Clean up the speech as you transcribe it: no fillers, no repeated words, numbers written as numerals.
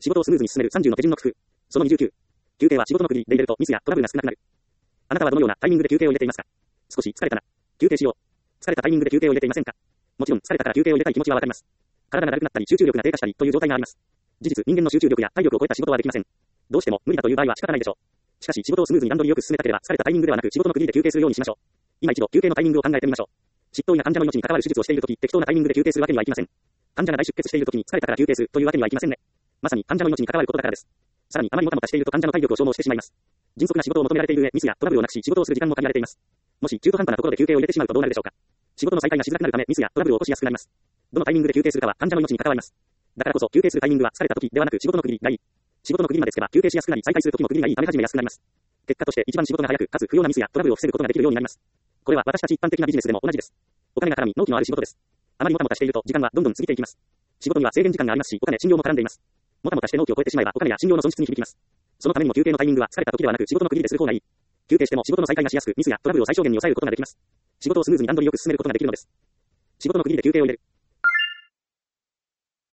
仕事をスムーズに進める30の手順の工夫。その29。休憩は仕事の区切りで入れるとミスやトラブルが少なくなる。あなたはどのようなタイミングで休憩を入れていますか？少し疲れたな。休憩しよう。疲れたタイミングで休憩を入れていませんか？もちろん疲れたから休憩を入れたい気持ちはわかります。体がだるくなったり集中力が低下したりという状態があります。事実、人間の集中力や体力を超えた仕事はできません。どうしても無理だという場合は仕方ないでしょう。しかし仕事をスムーズに段取りよく進めたければ疲れたタイミングではなく仕事の区切りで休憩するようにしましょう。今一度休憩のタイミングを考えてみましょう。執刀や患者の命に関わる手術をしているとき、適当なタイミングで休憩するわけにはいきません。患者が大出血しているときに疲れたから休憩するというわけにはいきませんね。まさに患者の命に関わることだからです。さらにあまりもたもたしていると患者の体力を消耗してしまいます。迅速な仕事を求められている上、ミスやトラブルをなくし仕事をする時間も限られています。もし中途半端なところで休憩を入れてしまうとどうなるでしょうか。仕事の再開がしづらくなるためミスやトラブルを起こしやすくなります。どのタイミングで休憩するかは患者の命に関わります。だからこそ休憩するタイミングは疲れた時ではなく仕事の区切りがいい。仕事の区切りまでつけば休憩しやすくなり再開する時も区切りがいいため始めやすくなります。結果として一番仕事が早くかつ不要なミスやトラブルを防ぐことができるようになります。これは私たち一般的なビジネスでも同じです。お金が絡み納期のある仕事です。あまりもたもたしていると時間はどんどん過ぎていきます。仕事には制限時間がありますし、お金、信用も絡んでいます。もたもたして納期を超えてしまえばお金や信用の損失に響きます。そのためにも休憩のタイミングは疲れた時ではなく仕事の区切りでする方がいい。休憩しても仕事の再開がしやすくミスやトラブルを最小限に抑えることができます。仕事をスムーズに段取りよく進めることができるのです。仕事の区切りで休憩を入れる。